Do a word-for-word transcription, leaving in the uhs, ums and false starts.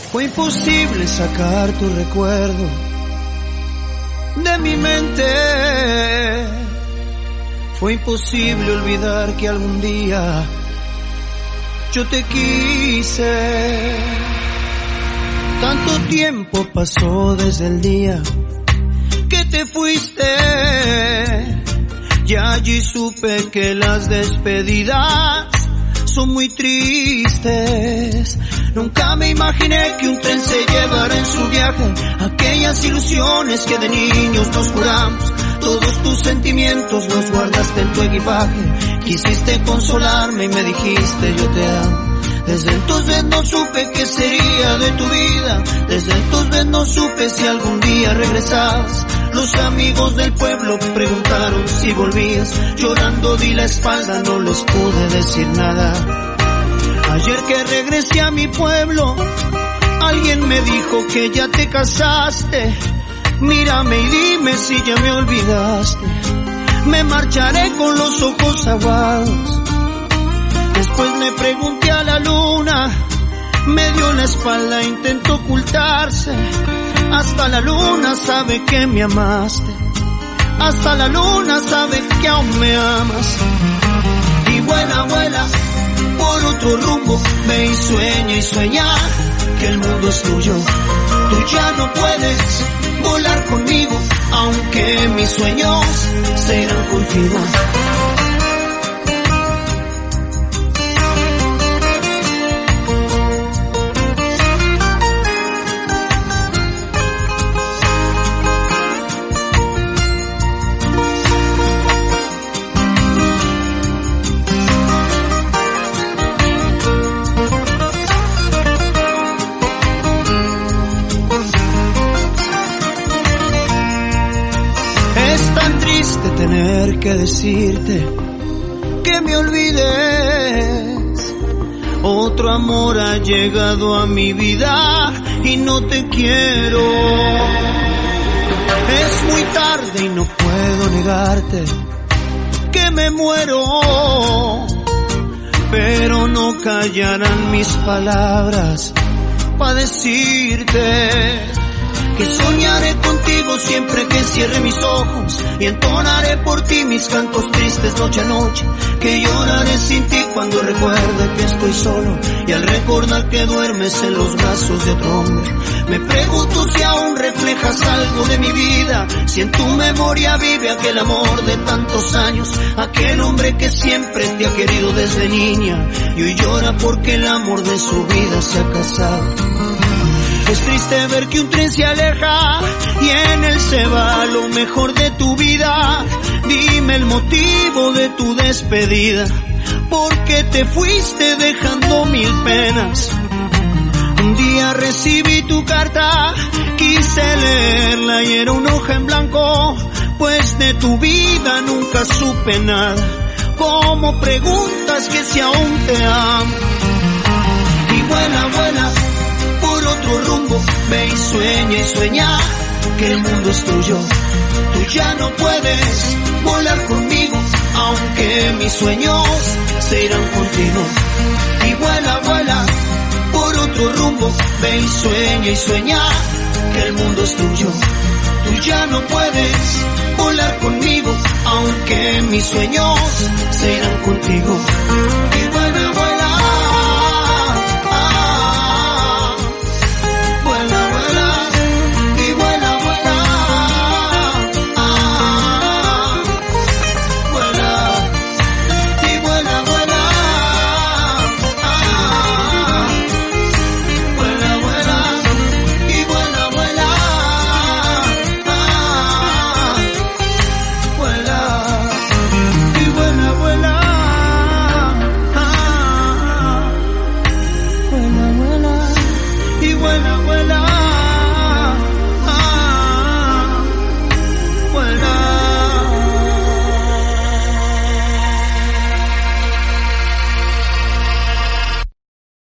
Fue imposible sacar tu recuerdo de mi mente. Fue imposible olvidar que algún día yo te quise. Tanto tiempo pasó desde el día que te fuiste. Y allí supe que las despedidas son muy tristes. Nunca me imaginé que un tren se llevara en su viaje aquellas ilusiones que de niños nos juramos. Todos tus sentimientos los guardaste en tu equipaje. Quisiste consolarme y me dijiste yo te amo. Desde entonces no supe qué sería de tu vida. Desde entonces no supe si algún día regresabas. Los amigos del pueblo preguntaron si volvías. Llorando di la espalda, no les pude decir nada. Ayer que regresé a mi pueblo, alguien me dijo que ya te casaste. Mírame y dime si ya me olvidaste. Me marcharé con los ojos aguados. Después le pregunté a la luna, me dio la espalda, intentó ocultarse. Hasta la luna sabe que me amaste. Hasta la luna sabe que aún me amas. Y vuela, vuela por otro rumbo, ve y sueña y sueña que el mundo es tuyo. Tú ya no puedes volar conmigo, aunque mis sueños se irán contigo. Tener que decirte que me olvides. Otro amor ha llegado a mi vida y no te quiero. Es muy tarde y no puedo negarte que me muero, pero no callarán mis palabras para decirte que soñaré contigo siempre que cierre mis ojos y entonaré por ti mis cantos tristes noche a noche. Que lloraré sin ti cuando recuerde que estoy solo y al recordar que duermes en los brazos de otro hombre. Me pregunto si aún reflejas algo de mi vida, si en tu memoria vive aquel amor de tantos años, aquel hombre que siempre te ha querido desde niña y hoy llora porque el amor de su vida se ha casado. Es triste ver que un tren se aleja y en él se va lo mejor de tu vida. Dime el motivo de tu despedida, porque te fuiste dejando mil penas. Un día recibí tu carta, quise leerla y era una hoja en blanco, pues de tu vida nunca supe nada. ¿Cómo preguntas que si aún te amo? Y vuela, vuela por otro rumbo, ve y sueña y sueña que el mundo es tuyo. Tú ya no puedes volar conmigo, aunque mis sueños se irán contigo. Y vuela, vuela por otro rumbo, ve y sueña y sueña que el mundo es tuyo. Tú ya no puedes volar conmigo, aunque mis sueños se irán contigo. Y vuela, vuela